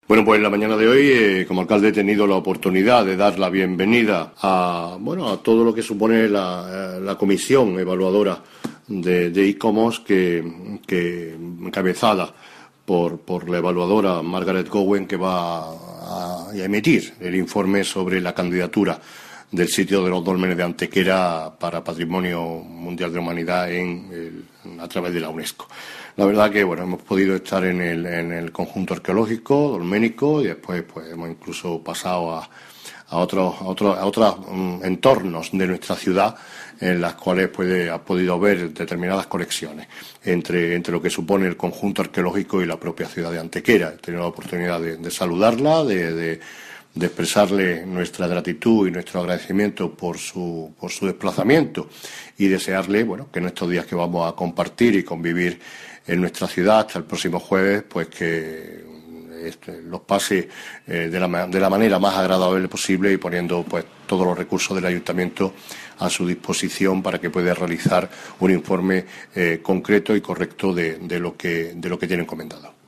Bueno, pues en la mañana de hoy, como alcalde, he tenido la oportunidad de dar la bienvenida a todo lo que supone la comisión evaluadora de ICOMOS, que encabezada por la evaluadora Margaret Gowen, que va a emitir el informe sobre la candidatura del sitio de los dólmenes de Antequera para Patrimonio Mundial de la Humanidad a través de la UNESCO. La verdad que hemos podido estar en el conjunto arqueológico, dolménico, y después hemos incluso pasado a otros entornos de nuestra ciudad, en las cuales ha podido ver determinadas conexiones entre lo que supone el conjunto arqueológico y la propia ciudad de Antequera. He tenido la oportunidad de saludarla, de expresarle nuestra gratitud y nuestro agradecimiento por su desplazamiento, y desearle que en estos días que vamos a compartir y convivir en nuestra ciudad hasta el próximo jueves, pues que los pase de la manera más agradable posible, y poniendo todos los recursos del ayuntamiento a su disposición para que pueda realizar un informe concreto y correcto de lo que tiene encomendado.